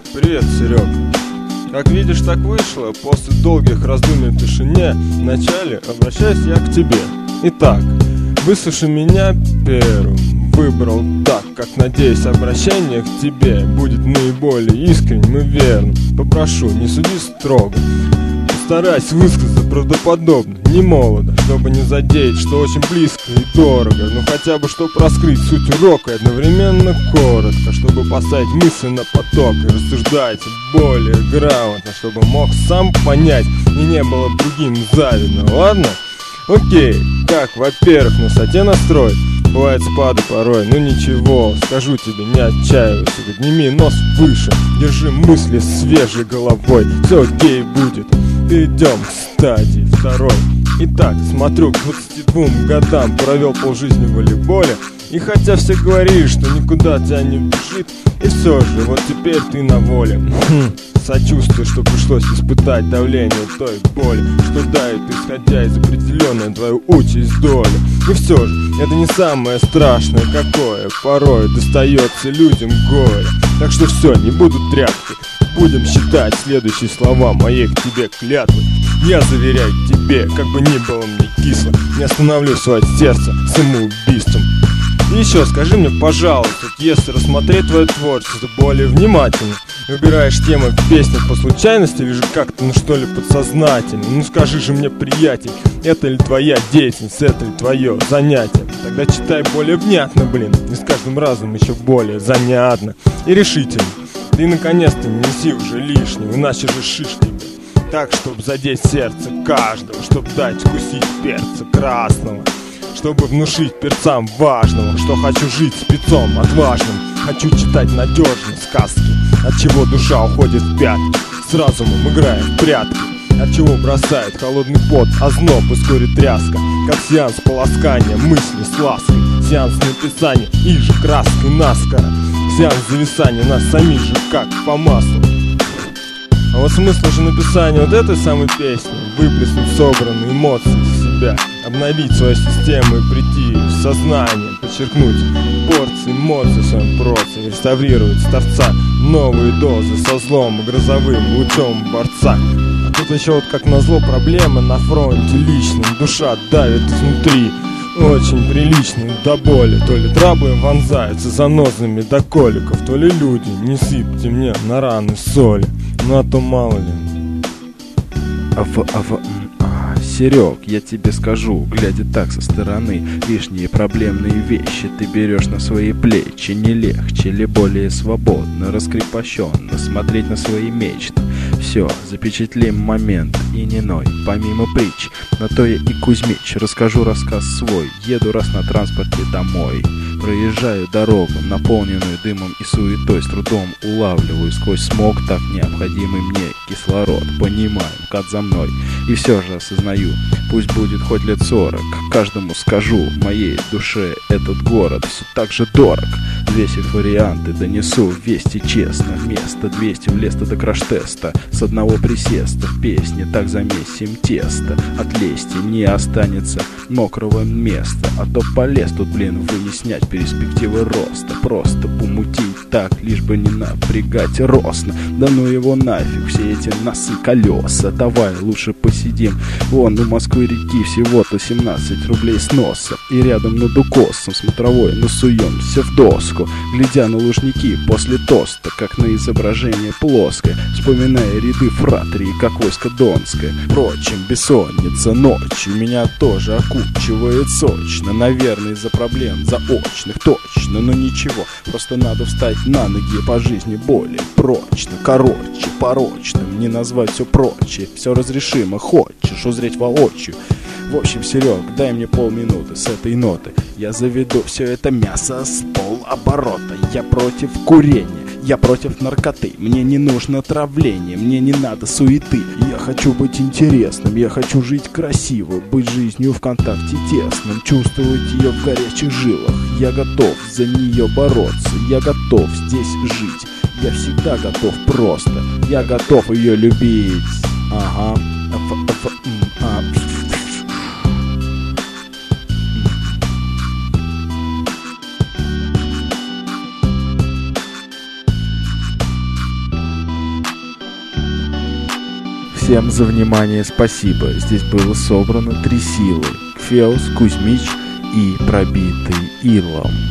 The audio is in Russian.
Привет, Серег. Как видишь, так вышло. После долгих раздумий в тишине вначале обращаюсь я к тебе. Итак, выслушай меня первым. Выбрал так, как, надеюсь, обращение к тебе будет наиболее искренним и верным. Попрошу, не суди строго. Постарайся высказаться правдоподобно, не молодо, чтобы не задеть, что очень близко и дорого. Ну хотя бы, чтобы раскрыть суть урока и одновременно коротко, чтобы поставить мысли на поток и рассуждать более грамотно, чтобы мог сам понять и не было другим завидно, ладно? Окей, как, во-первых, на высоте настроить? Бывает спады порой, ну ничего, скажу тебе, не отчаивайся, подними нос выше, держи мысли свежей головой, все окей будет. Перейдем к стадии второй. Итак, смотрю, к 22 годам провел полжизни в волейболе. И хотя все говорили, что никуда тебя не бежит, и все же, вот теперь ты на воле. Сочувствую, что пришлось испытать давление той боли, что давит, исходя из определенной твою участь доли. И все же, это не самое страшное, какое порой достается людям горе. Так что все, не буду тряпки. Будем считать следующие слова моей к тебе клятвы. Я заверяю тебе, как бы ни было мне кисло, не остановлю свое сердце самоубийством. И еще скажи мне, пожалуйста, если рассмотреть твое творчество более внимательно, выбираешь темы в песнях по случайности или же как-то, ну что ли, подсознательно? Ну скажи же мне, приятель, это ли твоя деятельность, это ли твое занятие? Тогда читай более внятно, блин, и с каждым разом еще более занятно и решительно. Ты наконец-то не неси уже лишнего, иначе же шиш тебе. Так, чтоб задеть сердце каждого, чтоб дать вкусить перца красного, чтобы внушить перцам важного, что хочу жить спецом отважным, хочу читать надежные сказки, от чего душа уходит в пятки, с разумом играя в прятки, от чего бросает холодный пот, озноб и вскоре тряска, как сеанс полоскания мысли с лаской, сеанс написания и же краской наскоро, сеанс зависания нас самих же как по маслу. А вот смысл же написания вот этой самой песни — выплеснуть собранные эмоции из себя, обновить свою систему и прийти в сознание, подчеркнуть порции эмоций в своем проце, реставрировать с торца новые дозы со злом и грозовым лучом борца. А тут еще вот как назло проблема на фронте личном, душа давит изнутри, очень приличный до боли. То ли траблы вонзаются занозами до коликов, то ли люди, не сыпьте мне на раны соли, ну а то мало ли. Серег, я тебе скажу, глядя так со стороны, лишние проблемные вещи ты берешь на свои плечи. Не легче ли более свободно, раскрепощенно смотреть на свои мечты? Все, запечатлим момент и не ной, помимо притч. На то я и Кузьмич, расскажу рассказ свой. Еду раз на транспорте домой, проезжаю дорогу, наполненную дымом и суетой, с трудом улавливаю сквозь смог так необходимый мне кислород. Понимаю, МКАД за мной, и все же осознаю, пусть будет хоть лет 40, каждому скажу, моей душе этот город все так же дорог. Взвесив варианты, донесу вести честно. Место 200 в лес до краш-теста, с одного присеста в песне так замесим тесто. От лести не останется мокрого места, а то полез тут, блин, выяснять перспективы роста. Просто помутить так, лишь бы не напрягать росно. Да ну его нафиг, все эти носы колеса. Давай лучше посидим вон у Москвы реки, всего-то 17 рублей сноса. И рядом над укосом смотровой насуемся в доску, глядя на лужники после тоста, как на изображение плоское, вспоминая ряды фратрии, как войско Донское. Впрочем, бессонница ночью меня тоже окучивает сочно, наверное, из-за проблем заочных, точно, но ничего, просто надо встать на ноги по жизни более прочно, короче, порочным, не назвать все прочее, все разрешимо, хочешь узреть воочию. В общем, Серег, дай мне полминуты с этой ноты, я заведу все это мясо с полоборота. Я против курения, я против наркоты, мне не нужно травление, мне не надо суеты. Я хочу быть интересным, я хочу жить красиво, быть жизнью в контакте тесном, чувствовать ее в горячих жилах. Я готов за нее бороться, я готов здесь жить, я всегда готов просто, я готов ее любить. Ага. Всем за внимание спасибо. Здесь было собрано 3 силы: Кфеус, Кузьмич и пробитый илом.